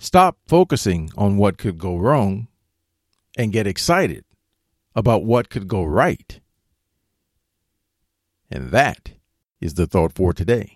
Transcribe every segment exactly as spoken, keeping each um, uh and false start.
Stop focusing on what could go wrong and get excited about what could go right. And that is the thought for today.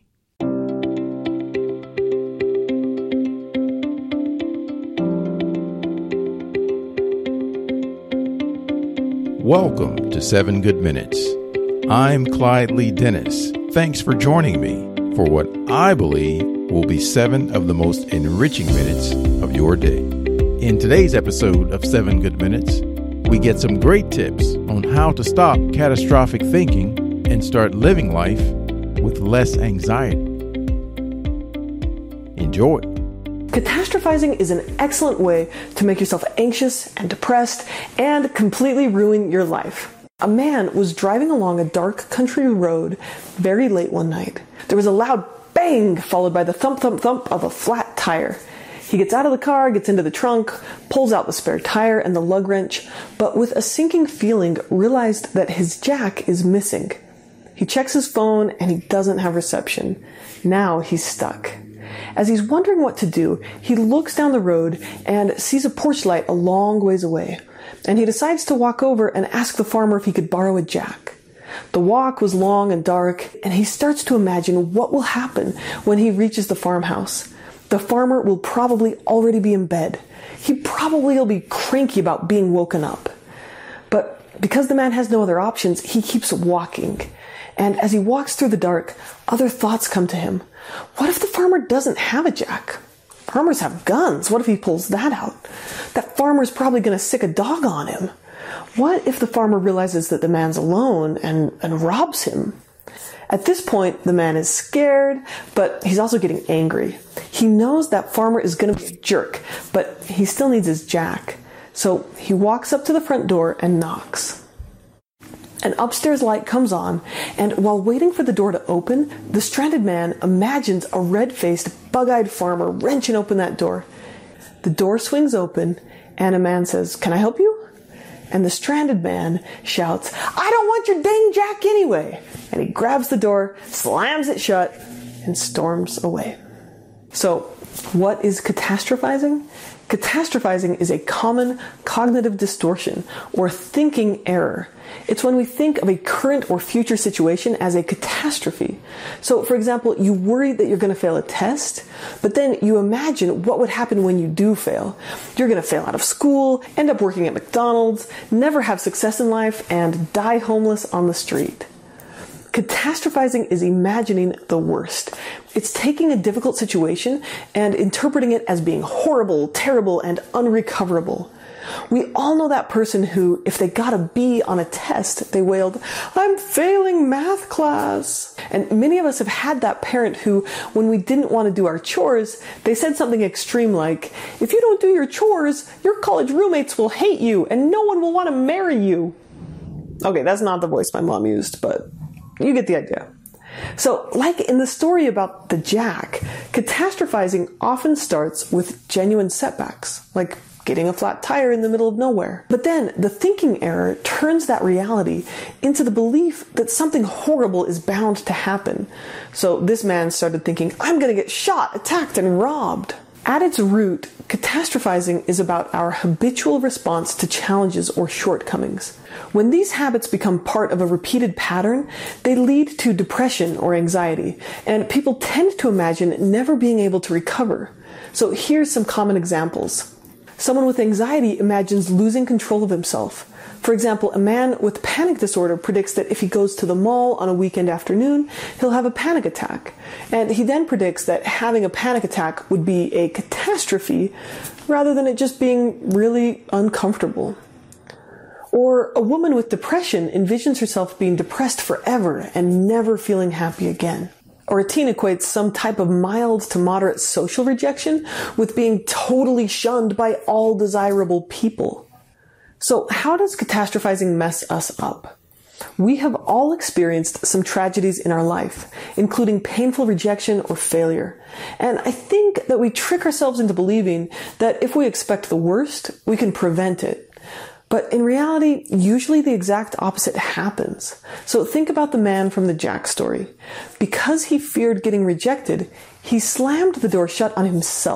Welcome to Seven Good Minutes. I'm Clyde Lee Dennis. Thanks for joining me for what I believe will be seven of the most enriching minutes of your day. In today's episode of Seven Good Minutes, we get some great tips on how to stop catastrophic thinking and start living life with less anxiety. Enjoy. Catastrophizing is an excellent way to make yourself anxious and depressed and completely ruin your life. A man was driving along a dark country road very late one night. There was a loud bang followed by the thump thump thump of a flat tire. He gets out of the car, gets into the trunk, pulls out the spare tire and the lug wrench, but with a sinking feeling realized that his jack is missing. He checks his phone and he doesn't have reception. Now he's stuck. As he's wondering what to do, he looks down the road and sees a porch light a long ways away, and he decides to walk over and ask the farmer if he could borrow a jack. The walk was long and dark, and he starts to imagine what will happen when he reaches the farmhouse. The farmer will probably already be in bed. He probably will be cranky about being woken up. But because the man has no other options, he keeps walking. And as he walks through the dark, other thoughts come to him. What if the farmer doesn't have a jack? Farmers have guns. What if he pulls that out? That farmer's probably going to sick a dog on him. What if the farmer realizes that the man's alone and, and robs him? At this point, the man is scared, but he's also getting angry. He knows that farmer is going to be a jerk, but he still needs his jack. So he walks up to the front door and knocks. An upstairs light comes on, and while waiting for the door to open, the stranded man imagines a red-faced, bug-eyed farmer wrenching open that door. The door swings open, and a man says, "Can I help you?" And the stranded man shouts, "I don't want your dang jack anyway!" And he grabs the door, slams it shut, and storms away. So, what is catastrophizing? Catastrophizing is a common cognitive distortion or thinking error. It's when we think of a current or future situation as a catastrophe. So, for example, you worry that you're going to fail a test, but then you imagine what would happen when you do fail. You're going to fail out of school, end up working at McDonald's, never have success in life, and die homeless on the street. Catastrophizing is imagining the worst. It's taking a difficult situation and interpreting it as being horrible, terrible, and unrecoverable. We all know that person who, if they got a B on a test, they wailed, "I'm failing math class." And many of us have had that parent who, when we didn't want to do our chores, they said something extreme like, "If you don't do your chores, your college roommates will hate you and no one will want to marry you." Okay, that's not the voice my mom used, but you get the idea. So, like in the story about the jack, catastrophizing often starts with genuine setbacks, like getting a flat tire in the middle of nowhere. But then the thinking error turns that reality into the belief that something horrible is bound to happen. So this man started thinking, "I'm going to get shot, attacked, and robbed." At its root, catastrophizing is about our habitual response to challenges or shortcomings. When these habits become part of a repeated pattern, they lead to depression or anxiety, and people tend to imagine never being able to recover. So here's some common examples. Someone with anxiety imagines losing control of himself. For example, a man with panic disorder predicts that if he goes to the mall on a weekend afternoon, he'll have a panic attack. And he then predicts that having a panic attack would be a catastrophe rather than it just being really uncomfortable. Or a woman with depression envisions herself being depressed forever and never feeling happy again. Or a teen equates some type of mild to moderate social rejection with being totally shunned by all desirable people. So how does catastrophizing mess us up? We have all experienced some tragedies in our life, including painful rejection or failure. And I think that we trick ourselves into believing that if we expect the worst, we can prevent it. But in reality, usually the exact opposite happens. So think about the man from the Jack story. Because he feared getting rejected, he slammed the door shut on himself.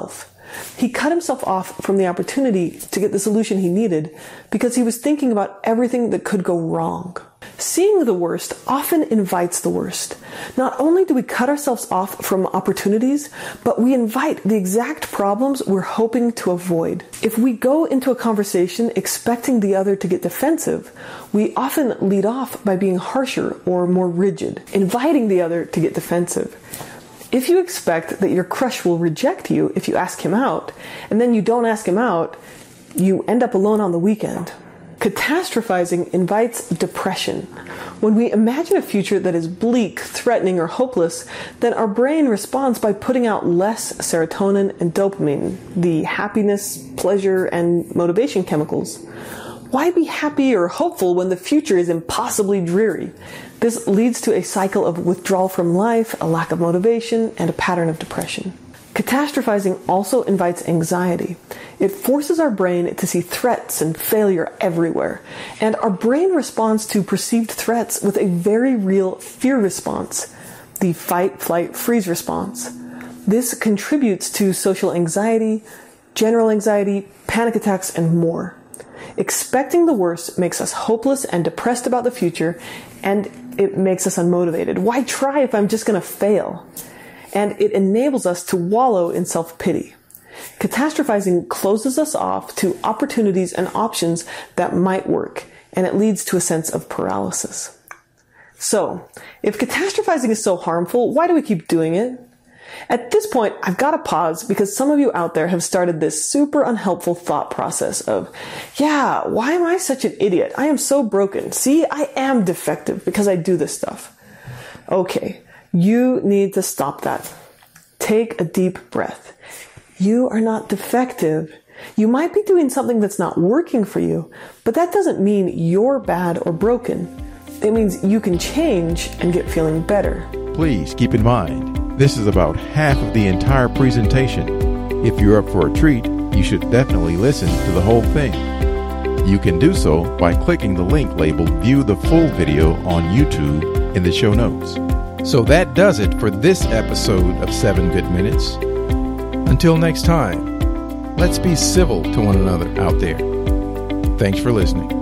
He cut himself off from the opportunity to get the solution he needed because he was thinking about everything that could go wrong. Seeing the worst often invites the worst. Not only do we cut ourselves off from opportunities, but we invite the exact problems we're hoping to avoid. If we go into a conversation expecting the other to get defensive, we often lead off by being harsher or more rigid, inviting the other to get defensive. If you expect that your crush will reject you if you ask him out, and then you don't ask him out, you end up alone on the weekend. Catastrophizing invites depression. When we imagine a future that is bleak, threatening, or hopeless, then our brain responds by putting out less serotonin and dopamine, the happiness, pleasure, and motivation chemicals. Why be happy or hopeful when the future is impossibly dreary? This leads to a cycle of withdrawal from life, a lack of motivation, and a pattern of depression. Catastrophizing also invites anxiety. It forces our brain to see threats and failure everywhere, and our brain responds to perceived threats with a very real fear response, the fight, flight, freeze response. This contributes to social anxiety, general anxiety, panic attacks, and more. Expecting the worst makes us hopeless and depressed about the future, and it makes us unmotivated. Why try if I'm just going to fail? And it enables us to wallow in self-pity. Catastrophizing closes us off to opportunities and options that might work, and it leads to a sense of paralysis. So, if catastrophizing is so harmful, why do we keep doing it? At this point, I've got to pause because some of you out there have started this super unhelpful thought process of, yeah, why am I such an idiot? I am so broken. See, I am defective because I do this stuff. Okay. You need to stop that. Take a deep breath. You are not defective. You might be doing something that's not working for you, but that doesn't mean you're bad or broken. It means you can change and get feeling better. Please keep in mind, this is about half of the entire presentation. If you're up for a treat, you should definitely listen to the whole thing. You can do so by clicking the link labeled View the Full Video on YouTube in the show notes. So that does it for this episode of seven Good Minutes. Until next time, let's be civil to one another out there. Thanks for listening.